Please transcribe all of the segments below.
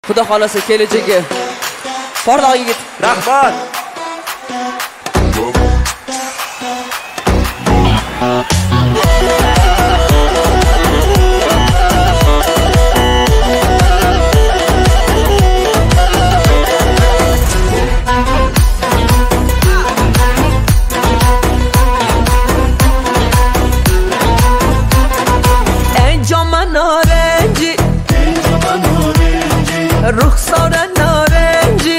Xudo xolasa kelajagi porloq yigit. Rahmat. رخسار نارنجی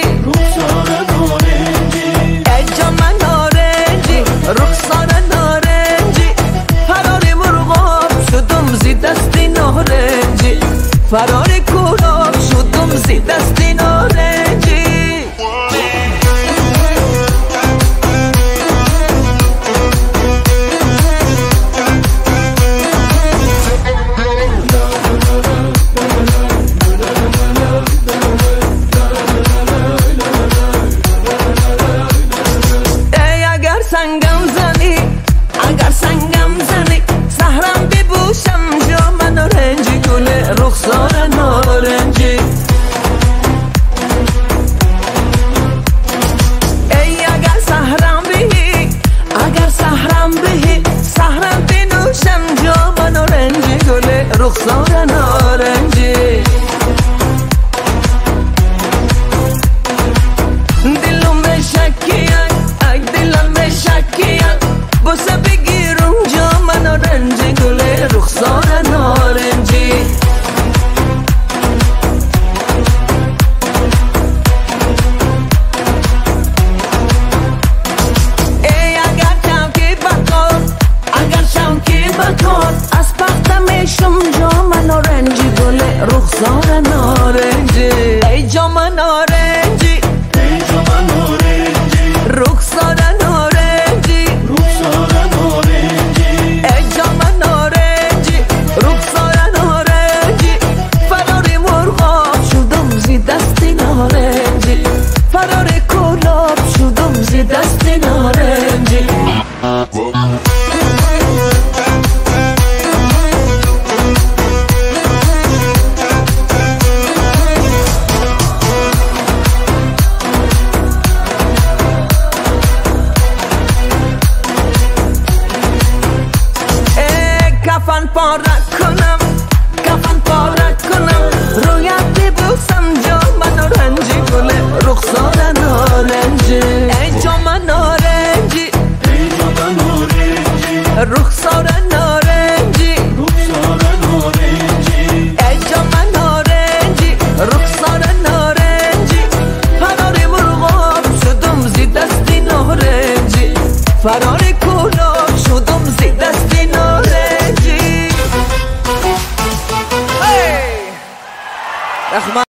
ای جام نارنجی رخسار نارنجی فرار مرغاب شدم زی دست نارنجی فرار کلاب شدم زی دست نارنجی اگر سنگم زنی سهرم ببوشم جام نارنجی گل رخسار نارنجی ای اگر سهرم بهی سهرم بنوشم جام نارنجی گل رخسار نارنجی دلم شکیه دلم شکیه بوسه بگیرم جام نارنجی گل رخسار نارنجی ای اگر شوکی بکن از پختمشم جام نارنجی گل رخسار نارنجی ای جام نارنجی رخسار نارنجی ای جام نارنجی رخسار نارنجی فرار مرغاب شدم زی دست نارنجی فرار کلاب شدم زی دست نارنجی کفن پارک کنم رویت ببوسم جام نارنجی گل رخسار نارنجی ای جام نارنجی رخسار نارنجی ای جام نارنجی رخسار نارنجی فرار مرغاب شدم زی دست نارنجی فرار کلاب شدم زی دست نارنجی. رحمت